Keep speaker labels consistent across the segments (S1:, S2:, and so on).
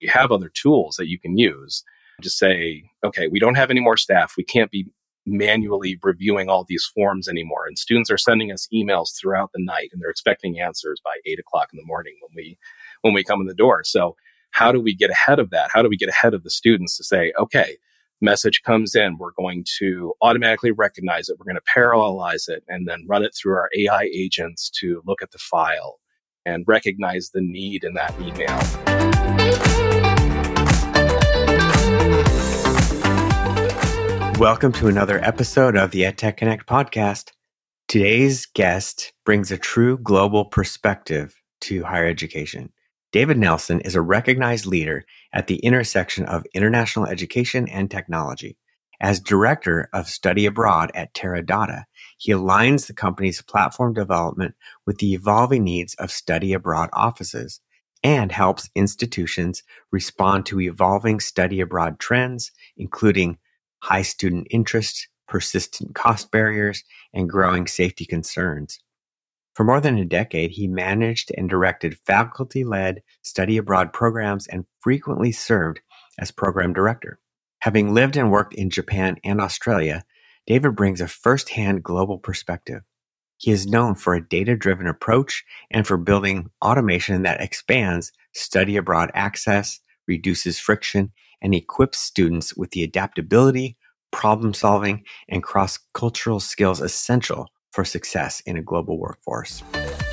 S1: You have other tools that you can use to say, okay, we don't have any more staff. We can't be manually reviewing all these forms anymore. And students are sending us emails throughout the night, and they're expecting answers by 8 o'clock in the morning when we come in the door. So how do we get ahead of that? How do we get ahead of the students to say, okay, message comes in, we're going to automatically recognize it, we're going to parallelize it, and then run it through our AI agents to look at the file and recognize the need in that email.
S2: Welcome to another episode of the EdTech Connect podcast. Today's guest brings a true global perspective to higher education. David Nelson is a recognized leader at the intersection of international education and technology. As Director of Study Abroad at Teradata, he aligns the company's platform development with the evolving needs of study abroad offices and helps institutions respond to evolving study abroad trends, including high student interest, persistent cost barriers, and growing safety concerns. For more than a decade, he managed and directed faculty-led study abroad programs and frequently served as program director. Having lived and worked in Japan and Australia, David brings a first-hand global perspective. He is known for a data-driven approach and for building automation that expands study abroad access, reduces friction, and equips students with the adaptability, problem-solving, and cross-cultural skills essential for success in a global workforce.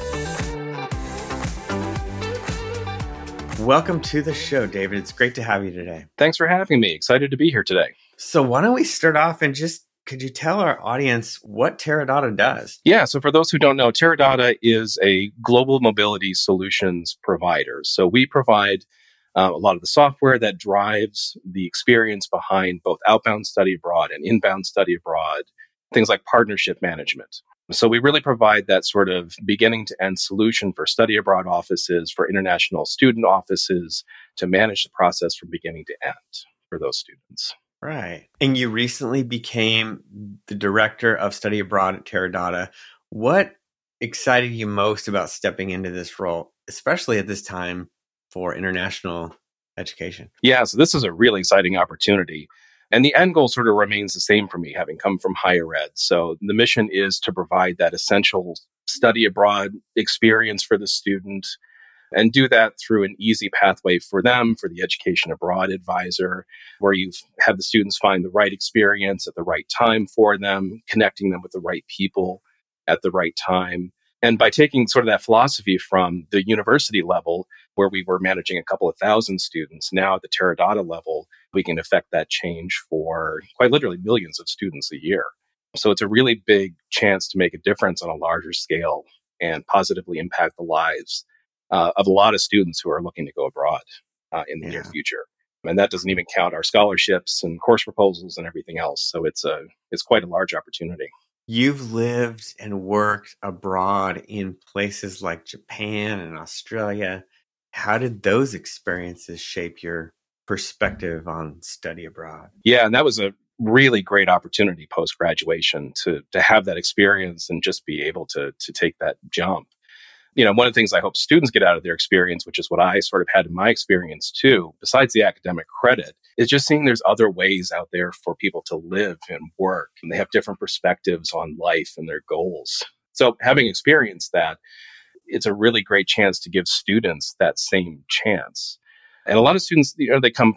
S2: Welcome to the show, David. It's great to have you today.
S1: Thanks for having me. Excited to be here today.
S2: So why don't we start off and could you tell our audience what Teradata does?
S1: Yeah, so for those who don't know, Teradata is a global mobility solutions provider. So we provide a lot of the software that drives the experience behind both outbound study abroad and inbound study abroad, things like partnership management. So we really provide that sort of beginning to end solution for study abroad offices, for international student offices to manage the process from beginning to end for those students.
S2: Right. And you recently became the Director of Study Abroad at Teradata. What excited you most about stepping into this role, especially at this time for international education?
S1: Yeah, so this is a really exciting opportunity. And the end goal sort of remains the same for me, having come from higher ed. So the mission is to provide that essential study abroad experience for the student and do that through an easy pathway for them, for the education abroad advisor, where you have the students find the right experience at the right time for them, connecting them with the right people at the right time. And by taking sort of that philosophy from the university level, where we were managing a couple of thousand students, now at the Teradata level, we can affect that change for quite literally millions of students a year. So it's a really big chance to make a difference on a larger scale and positively impact the lives of a lot of students who are looking to go abroad in the near future. And that doesn't even count our scholarships and course proposals and everything else. So it's quite a large opportunity.
S2: You've lived and worked abroad in places like Japan and Australia. How did those experiences shape your perspective on study abroad?
S1: Yeah, and that was a really great opportunity post-graduation to have that experience and just be able to take that jump. You know, one of the things I hope students get out of their experience, which is what I sort of had in my experience too, besides the academic credit, is just seeing there's other ways out there for people to live and work. And they have different perspectives on life and their goals. So having experienced that, it's a really great chance to give students that same chance. And a lot of students, you know, they can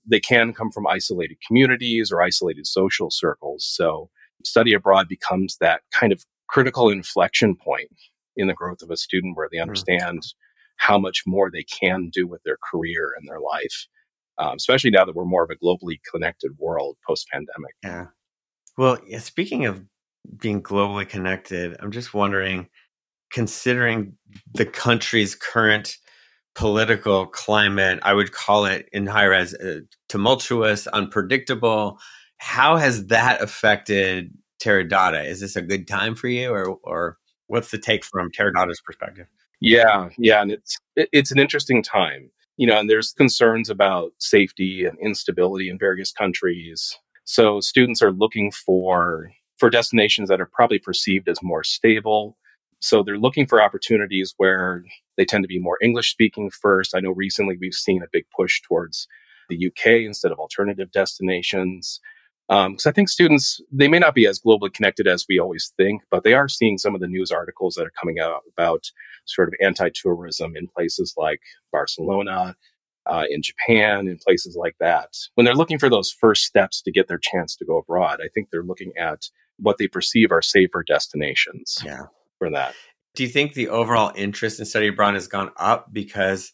S1: come from isolated communities or isolated social circles. So study abroad becomes that kind of critical inflection point in the growth of a student where they understand how much more they can do with their career and their life, especially now that we're more of a globally connected world post-pandemic.
S2: Yeah. Well, speaking of being globally connected, I'm just wondering, considering the country's current political climate, I would call it in higher ed tumultuous, unpredictable. How has that affected Teradata? Is this a good time for you, or what's the take from Teradata's perspective?
S1: Yeah, and it's an interesting time. You know, and there's concerns about safety and instability in various countries. So students are looking for destinations that are probably perceived as more stable. So they're looking for opportunities where They tend to be more English speaking first. I know recently we've seen a big push towards the UK instead of alternative destinations. Because I think students, they may not be as globally connected as we always think, but they are seeing some of the news articles that are coming out about sort of anti-tourism in places like Barcelona, in Japan, in places like that. When they're looking for those first steps to get their chance to go abroad, I think they're looking at what they perceive are safer destinations for that.
S2: Do you think the overall interest in study abroad has gone up because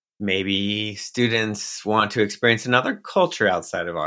S2: maybe students want to experience another culture outside of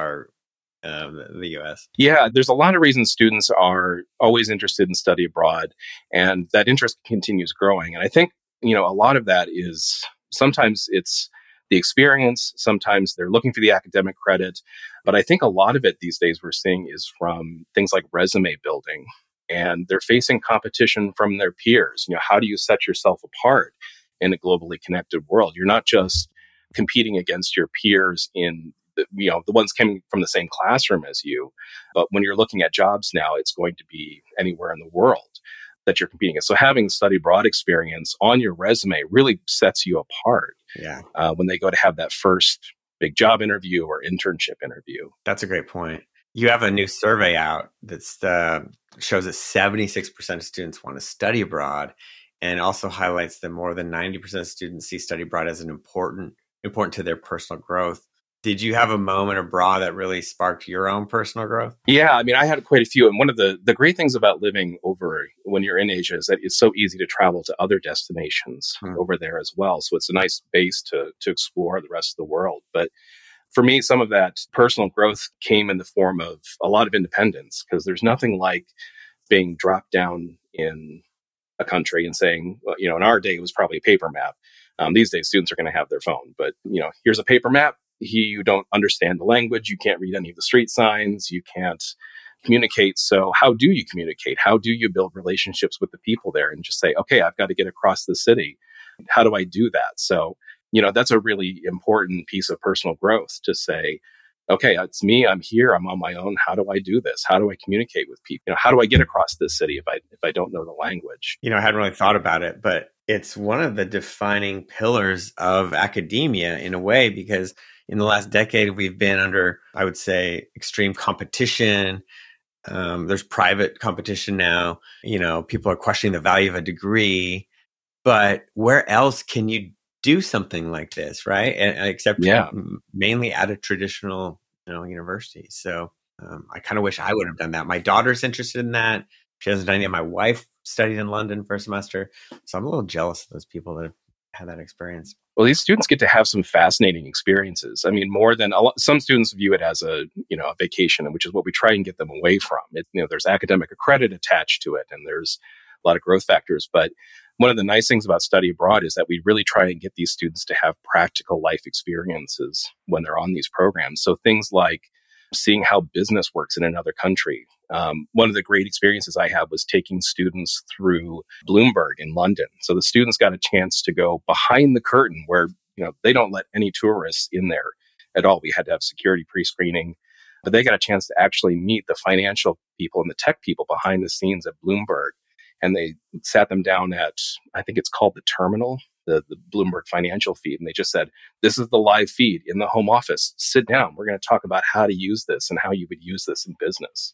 S2: the U.S.?
S1: Yeah, there's a lot of reasons students are always interested in study abroad, and that interest continues growing. And I think, a lot of that is sometimes it's the experience, sometimes they're looking for the academic credit. But I think a lot of it these days we're seeing is from things like resume building, and they're facing competition from their peers. How do you set yourself apart in a globally connected world? You're not just competing against your peers in the ones coming from the same classroom as you. But when you're looking at jobs now, it's going to be anywhere in the world that you're competing against. So having study abroad experience on your resume really sets you apart when they go to have that first big job interview or internship interview.
S2: That's a great point. You have a new survey out that shows that 76% of students want to study abroad, and also highlights that more than 90% of students see study abroad as an important to their personal growth. Did you have a moment abroad that really sparked your own personal growth?
S1: Yeah, I had quite a few. And one of the great things about living over when you're in Asia is that it's so easy to travel to other destinations over there as well. So it's a nice base to explore the rest of the world. But for me, some of that personal growth came in the form of a lot of independence, because there's nothing like being dropped down in a country and saying, well, in our day, it was probably a paper map. These days, students are going to have their phone. But, here's a paper map. You don't understand the language. You can't read any of the street signs. You can't communicate. So how do you communicate? How do you build relationships with the people there and just say, okay, I've got to get across the city. How do I do that? So, that's a really important piece of personal growth, to say, okay, it's me. I'm here. I'm on my own. How do I do this? How do I communicate with people? How do I get across this city if I don't know the language?
S2: I hadn't really thought about it, but it's one of the defining pillars of academia in a way, because in the last decade, we've been under, I would say, extreme competition. There's private competition now. People are questioning the value of a degree. But where else can you do something like this, right? Except mainly at a traditional, university. So I kind of wish I would have done that. My daughter's interested in that. She hasn't done it yet. My wife studied in London for a semester. So I'm a little jealous of those people that have had that experience.
S1: Well, these students get to have some fascinating experiences. More than some students view it as a vacation, which is what we try and get them away from. There's academic credit attached to it, and there's a lot of growth factors. But one of the nice things about study abroad is that we really try and get these students to have practical life experiences when they're on these programs. So things like seeing how business works in another country. One of the great experiences I had was taking students through Bloomberg in London. So the students got a chance to go behind the curtain where, they don't let any tourists in there at all. We had to have security pre-screening, but they got a chance to actually meet the financial people and the tech people behind the scenes at Bloomberg. And they sat them down at, I think it's called the terminal, the Bloomberg financial feed. And they just said, this is the live feed in the home office. Sit down. We're going to talk about how to use this and how you would use this in business,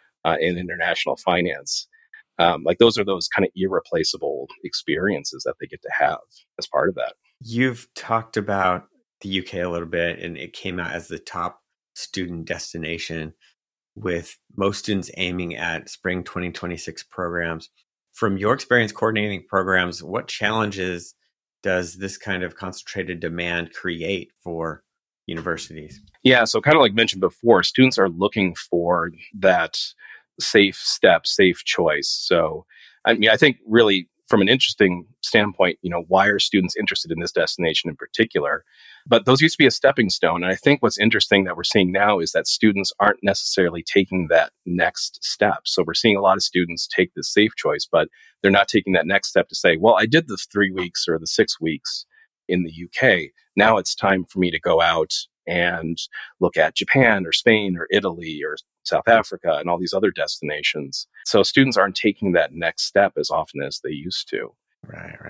S1: in international finance. Those are those kind of irreplaceable experiences that they get to have as part of that.
S2: You've talked about the UK a little bit, and it came out as the top student destination, with most students aiming at spring 2026 programs. From your experience coordinating programs, what challenges does this kind of concentrated demand create for universities?
S1: Yeah, so kind of like mentioned before, students are looking for that safe step, safe choice. So, I think really from an interesting standpoint, why are students interested in this destination in particular? But those used to be a stepping stone. And I think what's interesting that we're seeing now is that students aren't necessarily taking that next step. So we're seeing a lot of students take the safe choice, but they're not taking that next step to say, well, I did the 3 weeks or the 6 weeks in the UK. Now it's time for me to go out and look at Japan or Spain or Italy or South Africa and all these other destinations. So students aren't taking that next step as often as they used to.
S2: Right.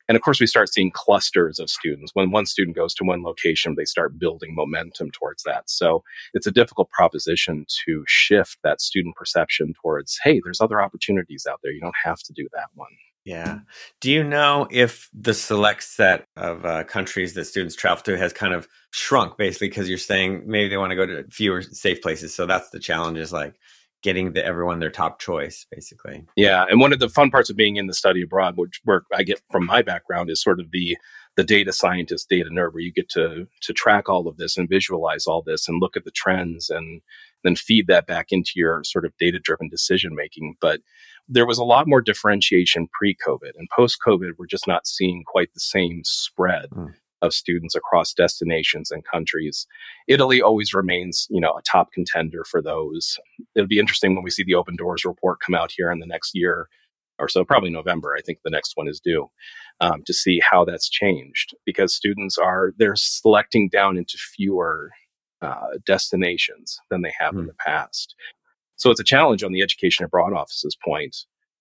S1: And of course, we start seeing clusters of students. When one student goes to one location, they start building momentum towards that. So it's a difficult proposition to shift that student perception towards, hey, there's other opportunities out there. You don't have to do that one.
S2: Yeah. Do you know if the select set of countries that students travel to has kind of shrunk, basically, because you're saying maybe they want to go to fewer safe places. So that's the challenge, is like getting everyone their top choice, basically.
S1: Yeah. And one of the fun parts of being in the study abroad, which where I get from my background, is sort of the data scientist, data nerd, where you get to track all of this and visualize all this and look at the trends and then feed that back into your sort of data-driven decision making. But there was a lot more differentiation pre-COVID, and post-COVID, we're just not seeing quite the same spread of students across destinations and countries. Italy always remains, a top contender for those. It'll be interesting when we see the Open Doors report come out here in the next year or so, probably November. I think the next one is due, to see how that's changed, because students they're selecting down into fewer destinations than they have in the past. So it's a challenge on the Education Abroad Office's point,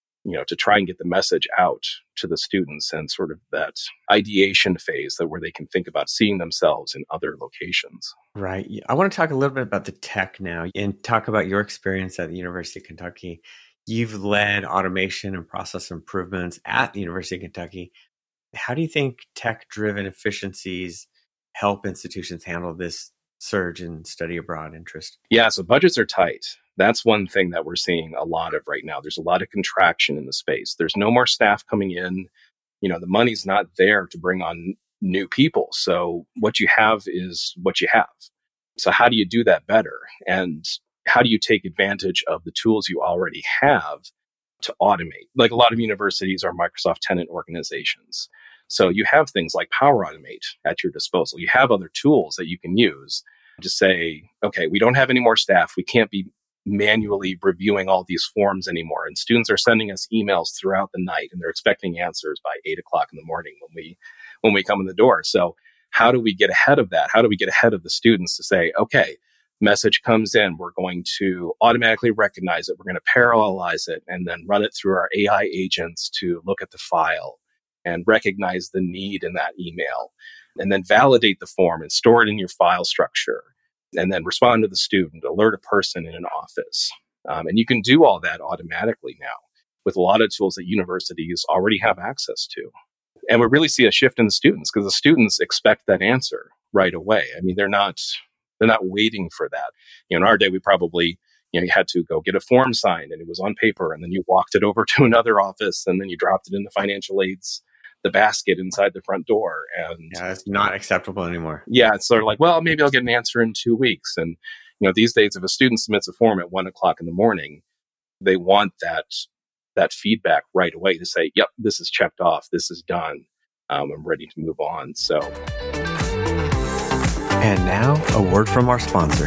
S1: to try and get the message out to the students and sort of that ideation phase where they can think about seeing themselves in other locations.
S2: Right. I want to talk a little bit about the tech now and talk about your experience at the University of Kentucky. You've led automation and process improvements at the University of Kentucky. How do you think tech-driven efficiencies help institutions handle this surge in study abroad interest?
S1: Yeah, so budgets are tight. That's one thing that we're seeing a lot of right now. There's a lot of contraction in the space. There's no more staff coming in. The money's not there to bring on new people. So what you have is what you have. So how do you do that better? And how do you take advantage of the tools you already have to automate? Like, a lot of universities are Microsoft tenant organizations. So you have things like Power Automate at your disposal. You have other tools that you can use to say, okay, we don't have any more staff. We can't be manually reviewing all these forms anymore. And students are sending us emails throughout the night, and they're expecting answers by 8:00 in the morning when we come in the door. So how do we get ahead of that? How do we get ahead of the students to say, okay, message comes in, we're going to automatically recognize it, we're going to parallelize it, and then run it through our AI agents to look at the file and recognize the need in that email, and then validate the form and store it in your file structure, and then respond to the student, alert a person in an office. And you can do all that automatically now with a lot of tools that universities already have access to. And we really see a shift in the students, because the students expect that answer right away. I mean, they're not waiting for that. In our day, we probably, you had to go get a form signed, and it was on paper, and then you walked it over to another office, and then you dropped it in the financial aid's the basket inside the front door. And
S2: it's not acceptable anymore.
S1: Yeah, it's sort of like, well, maybe I'll get an answer in 2 weeks. And these days, if a student submits a form at 1:00 in the morning, they want that feedback right away to say, yep, this is checked off, this is done, I'm ready to move on. So,
S2: and now a word from our sponsor.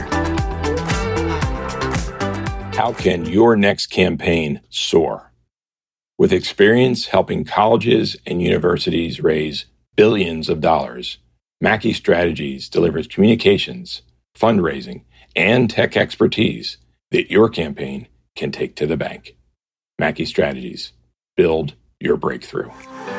S3: How can your next campaign soar? With experience helping colleges and universities raise billions of dollars, Mackey Strategies delivers communications, fundraising, and tech expertise that your campaign can take to the bank. Mackey Strategies. Build your breakthrough.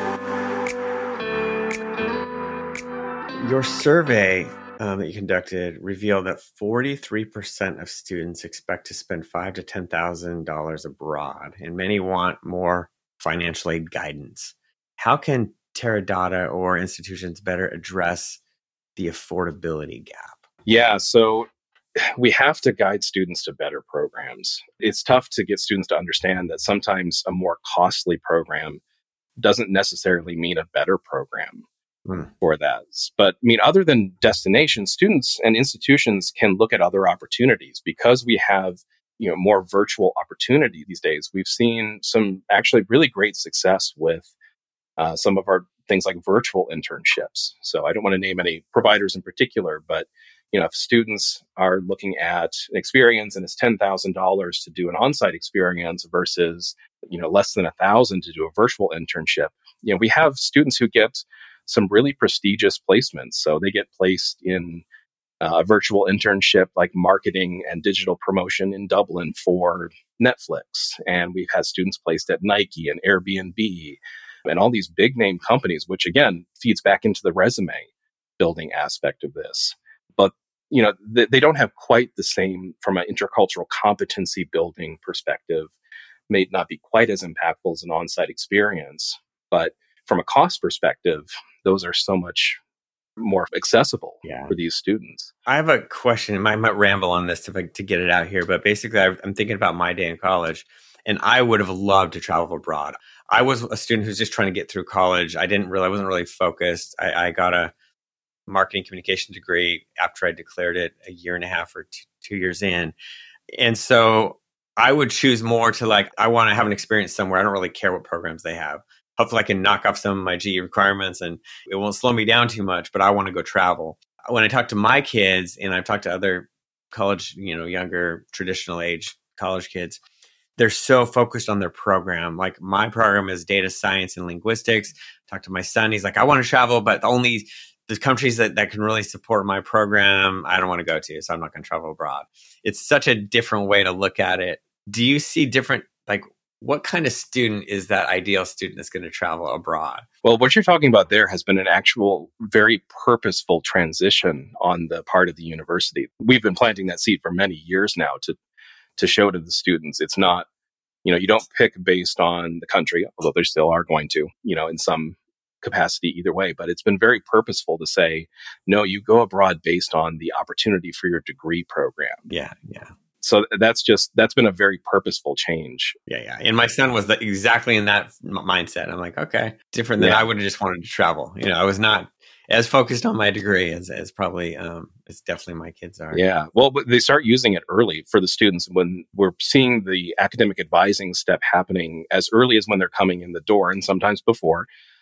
S2: Your survey that you conducted revealed that 43% of students expect to spend $5,000 to $10,000 abroad, and many want more financial aid guidance. How can Teradata or institutions better address the affordability gap?
S1: Yeah, so we have to guide students to better programs. It's tough to get students to understand that sometimes a more costly program doesn't necessarily mean a better program for that. But other than destinations, students and institutions can look at other opportunities, because we have more virtual opportunity these days. We've seen some actually really great success with some of our things like virtual internships. So I don't want to name any providers in particular, but if students are looking at an experience and it's $10,000 to do an on-site experience versus less than $1,000 to do a virtual internship, we have students who get some really prestigious placements. So they get placed in a virtual internship like marketing and digital promotion in Dublin for Netflix. And we've had students placed at Nike and Airbnb and all these big name companies, which again feeds back into the resume building aspect of this. But they don't have quite the same, from an intercultural competency building perspective, may not be quite as impactful as an on-site experience. But from a cost perspective, those are so much more accessible for these students.
S2: I have a question. I might ramble on this to get it out here, but basically I'm thinking about my day in college, and I would have loved to travel abroad. I was a student who's just trying to get through college. I wasn't really focused. I got a marketing communication degree after I declared it a year and a half or 2 years in. And so I would choose more to I want to have an experience somewhere. I don't really care what programs they have. Hopefully I can knock off some of my GE requirements and it won't slow me down too much, but I want to go travel. When I talk to my kids, and I've talked to other college, younger traditional age college kids, they're so focused on their program. Like my program is data science and linguistics. Talk to my son. He's like, I want to travel, but only the countries that can really support my program, I don't want to go to. So I'm not going to travel abroad. It's such a different way to look at it. Do you see different, what kind of student is that ideal student that's going to travel abroad?
S1: Well, what you're talking about there has been an actual very purposeful transition on the part of the university. We've been planting that seed for many years now to show to the students. It's not, you don't pick based on the country, although there still are going to, in some capacity either way. But it's been very purposeful to say, no, you go abroad based on the opportunity for your degree program.
S2: Yeah.
S1: So that's been a very purposeful change.
S2: Yeah. And my son was exactly in that mindset. I'm like, okay, different than I would have just wanted to travel. I was not as focused on my degree as probably as definitely my kids are.
S1: Yeah. Well, but they start using it early for the students when we're seeing the academic advising step happening as early as when they're coming in the door, and sometimes before.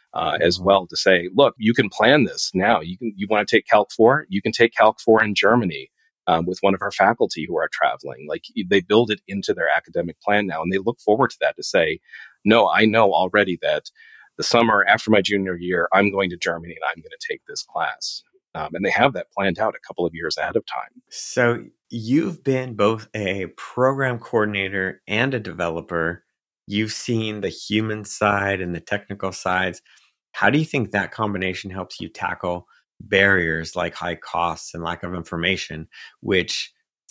S1: As well, to say, look, you can plan this now. You want to take Calc 4? You can take Calc 4 in Germany with one of our faculty who are traveling. They build it into their academic plan now, and they look forward to that, to say, no, I know already that the summer after my junior year, I'm going to Germany and I'm going to take this class. And they have that planned out a couple of years ahead of time.
S2: So you've been both a program coordinator and a developer. You've seen the human side and the technical sides. How do you think that combination helps you tackle barriers like high costs and lack of information, which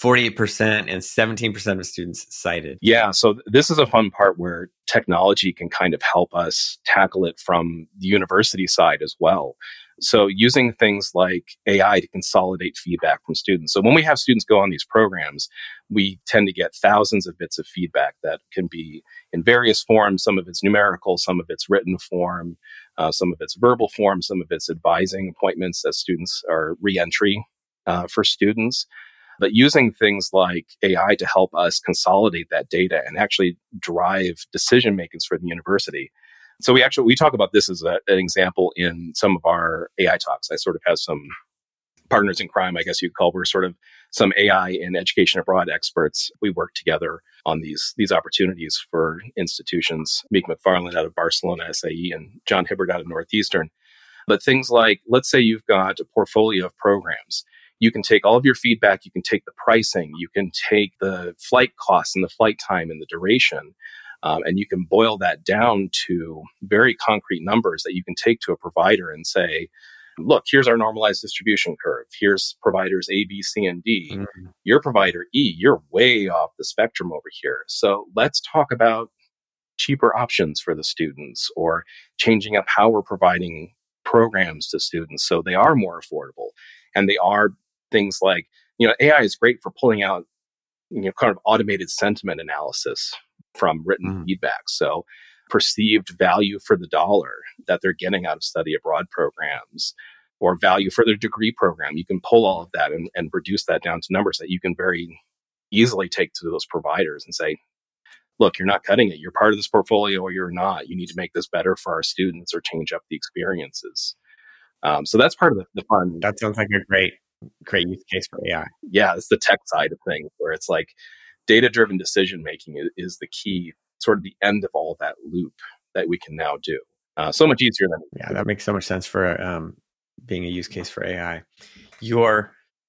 S2: 48% and 17% of students cited?
S1: Yeah, so this is a fun part where technology can kind of help us tackle it from the university side as well. So using things like AI to consolidate feedback from students. So when we have students go on these programs, we tend to get thousands of bits of feedback that can be in various forms. Some of it's numerical, some of it's written form, some of it's verbal form, some of it's advising appointments as students are re-entry for students. But using things like AI to help us consolidate that data and actually drive decision makings for the university. So we talk about this as an example in some of our AI talks. I sort of have some partners in crime, I guess you'd call. We're sort of some AI and education abroad experts. We work together on these opportunities for institutions. Meek McFarland out of Barcelona SAE and John Hibbert out of Northeastern. But things like, let's say you've got a portfolio of programs. You can take all of your feedback, you can take the pricing, you can take the flight costs and the flight time and the duration, and you can boil that down to very concrete numbers that you can take to a provider and say, look, here's our normalized distribution curve. Here's providers A, B, C, and D. Mm-hmm. Your provider E, you're way off the spectrum over here. So let's talk about cheaper options for the students, or changing up how we're providing programs to students so they are more affordable. And they are things like, AI is great for pulling out, kind of automated sentiment analysis from written feedback. So perceived value for the dollar that they're getting out of study abroad programs, or value for their degree program. You can pull all of that and reduce that down to numbers that you can very easily take to those providers and say, look, you're not cutting it. You're part of this portfolio or you're not. You need to make this better for our students or change up the experiences. So that's part of the fun.
S2: That sounds like a great use case for AI.
S1: Yeah, it's the tech side of things where it's like data-driven decision-making is the key, sort of the end of all that loop that we can now do. So much easier than...
S2: Yeah, that makes so much sense for being a use case for AI. Your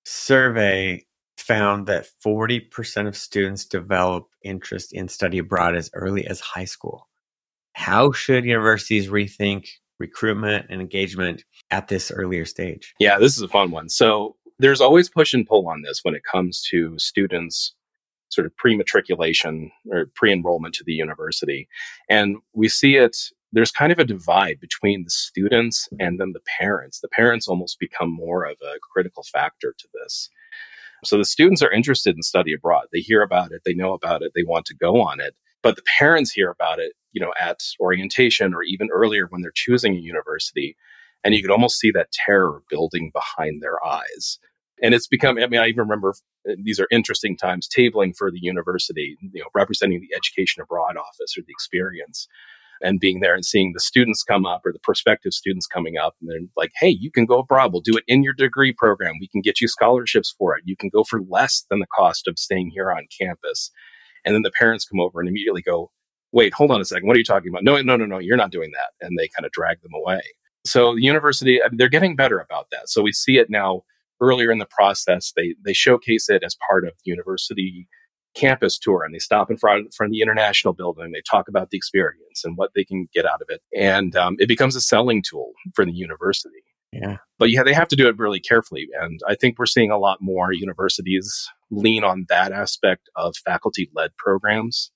S2: survey found that 40% of students develop interest in study abroad as early as high school. How should universities rethink recruitment and engagement at this earlier stage?
S1: Yeah, this is a fun one. So there's always push and pull on this when it comes to students sort of pre-matriculation or pre-enrollment to the university. And we see it, there's kind of a divide between the students and then the parents. The parents almost become more of a critical factor to this. So the students are interested in study abroad. They hear about it, they know about it, they want to go on it. But the parents hear about it, at orientation or even earlier when they're choosing a university. And you could almost see that terror building behind their eyes. And it's become, I even remember these are interesting times tabling for the university, representing the Education Abroad office or the experience and being there and seeing the students come up or the prospective students coming up. And they're like, hey, you can go abroad. We'll do it in your degree program. We can get you scholarships for it. You can go for less than the cost of staying here on campus. And then the parents come over and immediately go, wait, hold on a second. What are you talking about? No, you're not doing that. And they kind of drag them away. So the university, they're getting better about that. So we see it now earlier in the process. They showcase it as part of the university campus tour, and they stop in front of the International Building. They talk about the experience and what they can get out of it. And it becomes a selling tool for the university.
S2: Yeah.
S1: But they have to do it really carefully. And I think we're seeing a lot more universities lean on that aspect of faculty-led programs,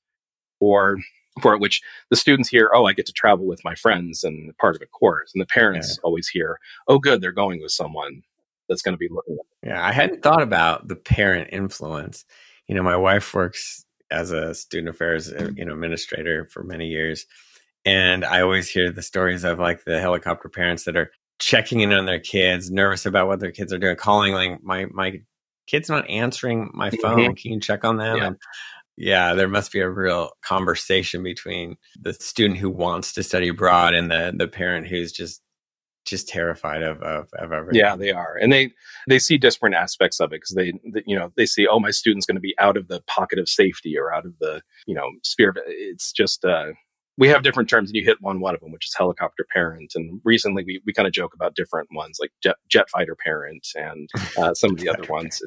S1: or for which the students hear, oh, I get to travel with my friends and part of a course. And the parents always hear, oh, good, they're going with someone that's going to be looking at them.
S2: Yeah, I hadn't thought about the parent influence. My wife works as a student affairs, administrator for many years. And I always hear the stories of like the helicopter parents that are checking in on their kids, nervous about what their kids are doing, calling like my kid's not answering my phone. Mm-hmm. Can you check on them?
S1: Yeah.
S2: And yeah, there must be a real conversation between the student who wants to study abroad and the parent who's just terrified of everything.
S1: Yeah, they are. And they see disparate aspects of it because they see, oh, my student's going to be out of the pocket of safety or out of the, sphere of it. It's just, we have different terms and you hit one of them, which is helicopter parent. And recently we kind of joke about different ones like jet fighter parent and some of the other ones.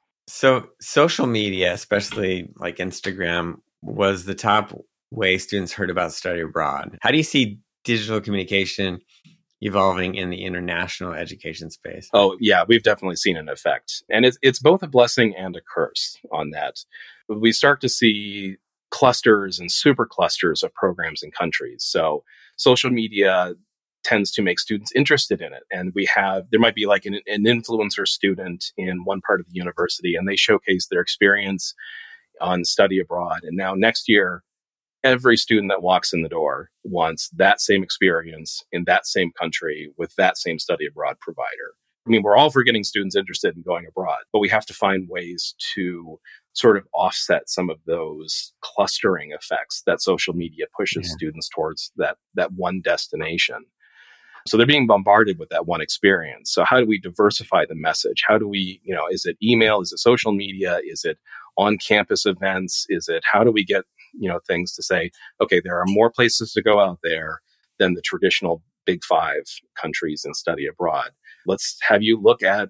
S2: So social media, especially like Instagram, was the top way students heard about study abroad. How do you see digital communication evolving in the international education space?
S1: Oh, yeah, we've definitely seen an effect. And it's both a blessing and a curse on that. We start to see clusters and super clusters of programs and countries. So social media tends to make students interested in it. And there might be like an influencer student in one part of the university, and they showcase their experience on study abroad. And now next year, every student that walks in the door wants that same experience in that same country with that same study abroad provider. We're all for getting students interested in going abroad, but we have to find ways to sort of offset some of those clustering effects that social media pushes students towards that one destination. So they're being bombarded with that one experience. So how do we diversify the message? How do we, is it email? Is it social media? Is it on-campus events? How do we get things to say, okay, there are more places to go out there than the traditional big five countries and study abroad. Let's have you look at,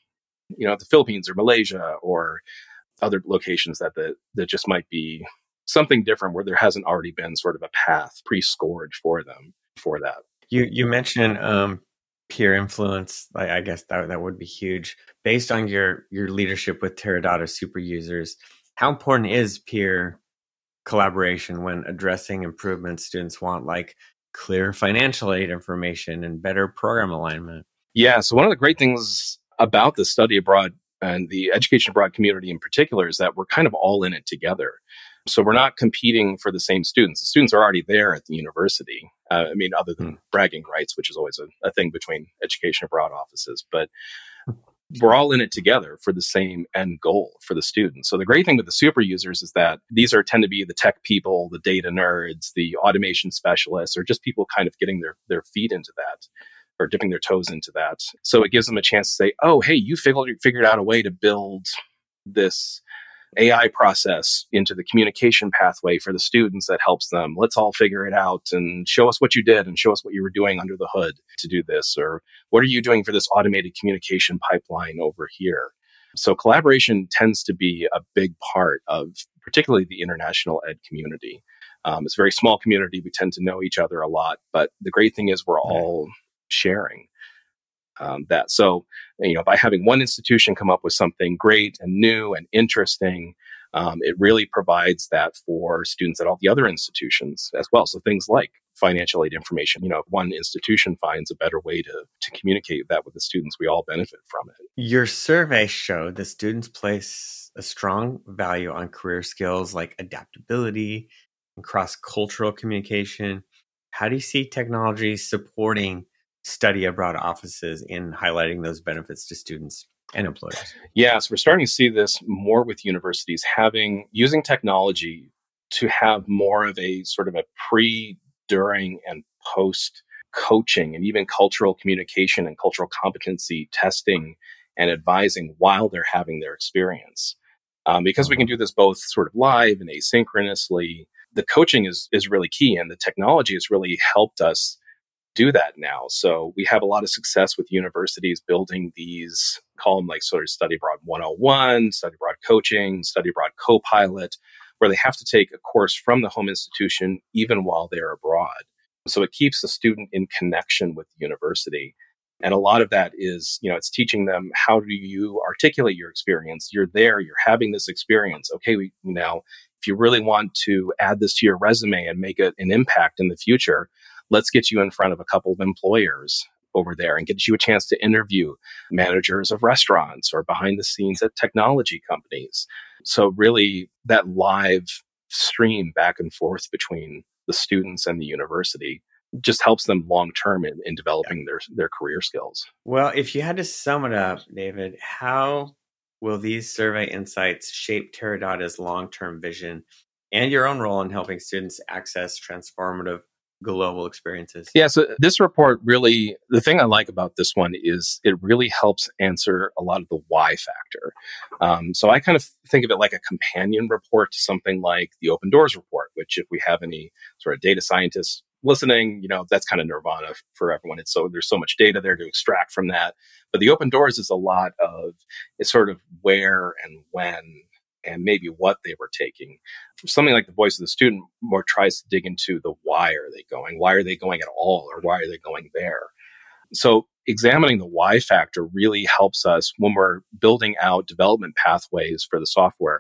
S1: the Philippines or Malaysia or other locations that just might be something different where there hasn't already been sort of a path pre-scored for them for that.
S2: You mentioned peer influence. I guess that would be huge. Based on your leadership with Teradata super users, how important is peer collaboration when addressing improvements students want, like clear financial aid information and better program alignment?
S1: Yeah, so one of the great things about the study abroad and the education abroad community in particular is that we're kind of all in it together. So we're not competing for the same students. The students are already there at the university. Other than bragging rights, which is always a thing between education abroad offices, but we're all in it together for the same end goal for the students. So the great thing with the super users is that these tend to be the tech people, the data nerds, the automation specialists, or just people kind of getting their feet into that or dipping their toes into that. So it gives them a chance to say, oh, hey, you figured out a way to build this AI process into the communication pathway for the students that helps them. Let's all figure it out and show us what you did and show us what you were doing under the hood to do this. Or what are you doing for this automated communication pipeline over here? So collaboration tends to be a big part of particularly the international ed community. It's a very small community. We tend to know each other a lot, but the great thing is we're all sharing that. So, by having one institution come up with something great and new and interesting, it really provides that for students at all the other institutions as well. So things like financial aid information, if one institution finds a better way to communicate that with the students, we all benefit from it.
S2: Your survey showed that students place a strong value on career skills like adaptability and cross-cultural communication. How do you see technology supporting study abroad offices in highlighting those benefits to students and employers?
S1: Yes, we're starting to see this more with universities using technology to have more of a sort of a pre, during, and post coaching and even cultural communication and cultural competency testing and advising while they're having their experience. Because we can do this both sort of live and asynchronously, the coaching is really key, and the technology has really helped us do that now. So we have a lot of success with universities building these, call them like sort of study abroad 101, study abroad coaching, study abroad co-pilot, where they have to take a course from the home institution even while they're abroad. So it keeps the student in connection with the university. And a lot of that is, it's teaching them, how do you articulate your experience? You're there, you're having this experience. Okay, now, if you really want to add this to your resume and make an impact in the future, let's get you in front of a couple of employers over there and get you a chance to interview managers of restaurants or behind the scenes at technology companies. So really that live stream back and forth between the students and the university just helps them long term in developing their career skills.
S2: Well, if you had to sum it up, David, how will these survey insights shape Teradata's long-term vision and your own role in helping students access transformative global experiences?
S1: Yeah, so this report really, the thing I like about this one is it really helps answer a lot of the why factor. So I kind of think of it like a companion report to something like the Open Doors report, which if we have any sort of data scientists listening, that's kind of nirvana for everyone. There's so much data there to extract from that. But the Open Doors is a lot of, it's sort of where and when and maybe what they were taking. Something like the Voice of the Student more tries to dig into the why are they going? Why are they going at all? Or why are they going there? So examining the why factor really helps us when we're building out development pathways for the software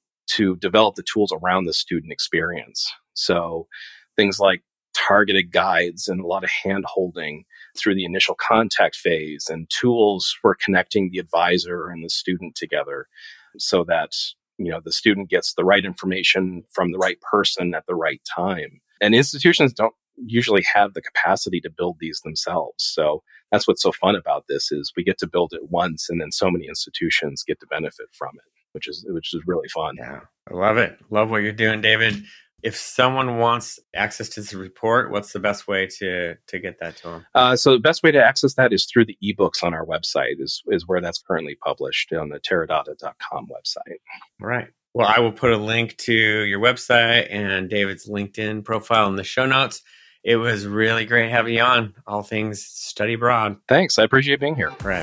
S1: to develop the tools around the student experience. So things like targeted guides and a lot of hand-holding through the initial contact phase and tools for connecting the advisor and the student together so that the student gets the right information from the right person at the right time. And institutions don't usually have the capacity to build these themselves. So that's what's so fun about this is we get to build it once and then so many institutions get to benefit from it, which is really fun.
S2: Yeah, I love it. Love what you're doing, David. If someone wants access to this report, what's the best way to get that to them?
S1: So the best way to access that is through the ebooks on our website is where that's currently published on the Teradata.com website.
S2: All right. Well, I will put a link to your website and David's LinkedIn profile in the show notes. It was really great having you on. All things study abroad.
S1: Thanks. I appreciate being here.
S2: All right.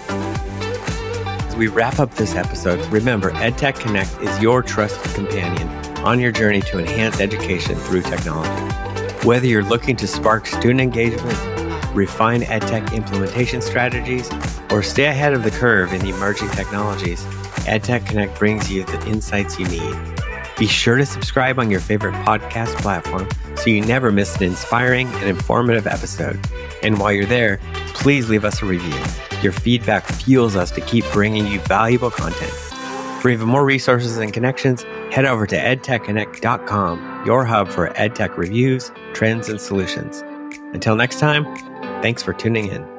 S2: As we wrap up this episode, remember, EdTech Connect is your trusted companion on your journey to enhance education through technology. Whether you're looking to spark student engagement, refine EdTech implementation strategies, or stay ahead of the curve in emerging technologies, EdTech Connect brings you the insights you need. Be sure to subscribe on your favorite podcast platform so you never miss an inspiring and informative episode. And while you're there, please leave us a review. Your feedback fuels us to keep bringing you valuable content. For even more resources and connections, head over to edtechconnect.com, your hub for EdTech reviews, trends, and solutions. Until next time, thanks for tuning in.